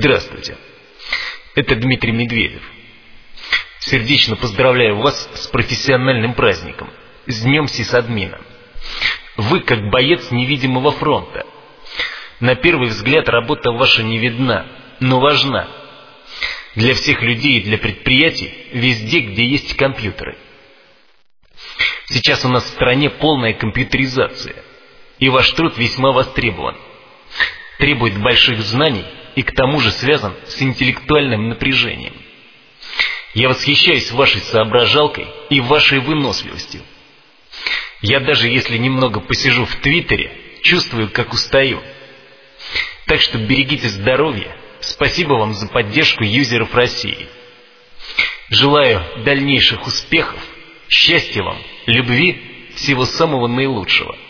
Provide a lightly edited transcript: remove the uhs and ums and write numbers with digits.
Здравствуйте, это Дмитрий Медведев. Сердечно поздравляю вас с профессиональным праздником, с Днем Сисадмина. Вы как боец невидимого фронта. На первый взгляд работа ваша не видна, но важна. Для всех людей и для предприятий, везде, где есть компьютеры. Сейчас у нас в стране полная компьютеризация, и ваш труд весьма востребован. Требует больших знаний и к тому же связан с интеллектуальным напряжением. Я восхищаюсь вашей соображалкой и вашей выносливостью. Я даже если немного посижу в Твиттере, чувствую, как устаю. Так что берегите здоровье. Спасибо вам за поддержку юзеров России. Желаю дальнейших успехов, счастья вам, любви, всего самого наилучшего.